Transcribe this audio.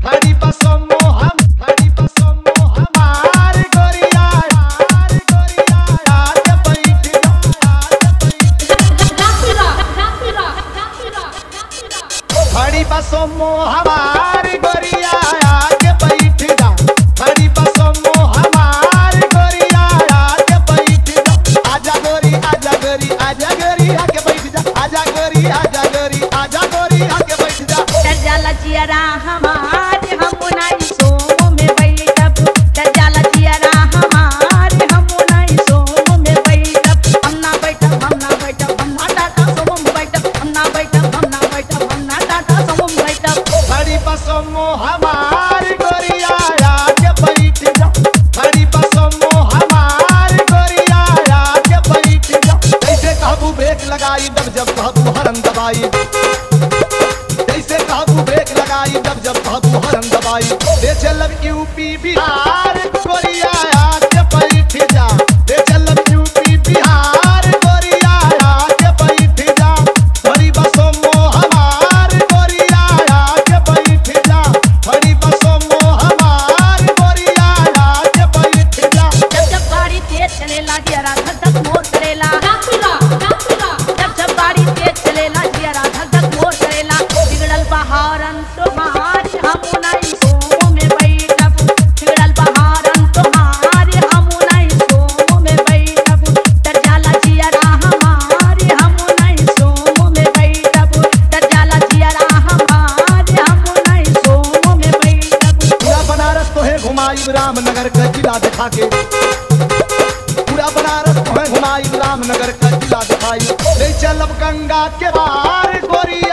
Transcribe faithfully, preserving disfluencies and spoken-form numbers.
खड़ी बसों मोहम खड़ी बसों मोहम मार गोरिया मार गोरिया आके बैठ जा खड़ी बसों मोहम मार गोरिया आके बैठ जा खड़ी बसों मोहम मार गोरिया आके बैठ जा आजा गोरी आजा गोरी आजा गोरी आके बैठ जा आजा गोरी आजा गोरी आजा गोरी आके बैठ जा दज्जाला जियरा हमारे हम नहीं सोमो में बैठब दज्जाला जियरा हमारे हम नहीं सोमो में बैठब हम ना बैठब हम ना बैठब हम ना टाटा सोमो में बैठब हम ना बैठब हम ना बैठब हम ना टाटा सोमो में बैठब खड़ी बसों मोहमार गोरिया आके बैठ जा खड़ी बसों मोहमार गोरिया आके बैठ जा जैसे कहबू ब्रेक लगाई जब जब कहबू हरन दबाई जैसे कहबू ब्रेक लगाई जब जब कहबू हरन दबाई ले चलब यूपी बिहार गोरिया आके बैठ जा ले चलब यूपी बिहार गोरिया आके बैठ जा खड़ी बसों मोहमार गोरिया आके बैठ जा खड़ी बसों मोहमार गोरिया आके बैठ जा जब जब गाड़ी तेज चलेला जियरा धक धक मोर करेला जब जब गाड़ी तेज चलेला जियरा धक धक मोर करेला बिगड़ल बहारन तोहार हम नहीं सोमो में बैठब बिगड़ल बहारन तोहार हम नहीं सोमो में बैठब दज्जाला जियरा हमारे हम नहीं सोमो में बैठब दज्जाला जियरा हमारे हम नहीं सोमो में बैठब पूरा बनारस तो है घुमाई रामनगर का जिला दिखा के पूरा बनारस तो है घुमाई रामनगर का जिला दिखाई ले चलब गंगा के पार गोरिया